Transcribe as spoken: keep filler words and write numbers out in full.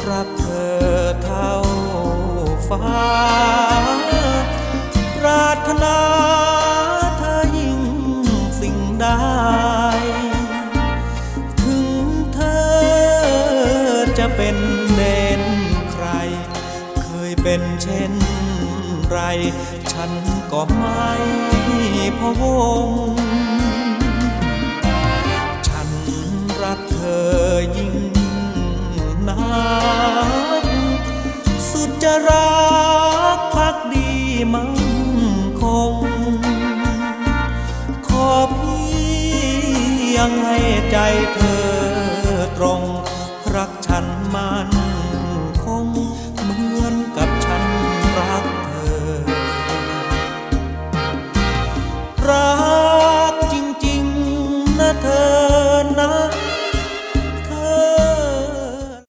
รักเธอเท่าฟ้าปรารถนาเธอยิ่งสิ่งใดถึงเธอจะเป็นเด่นใครเคยเป็นเช่นไรฉันก็ไม่พะวงฉันรักเธอยิ่งนักสุดจะรักภักดีมั่นคงขอเพียงให้ใจเธอตรงรักฉันมัน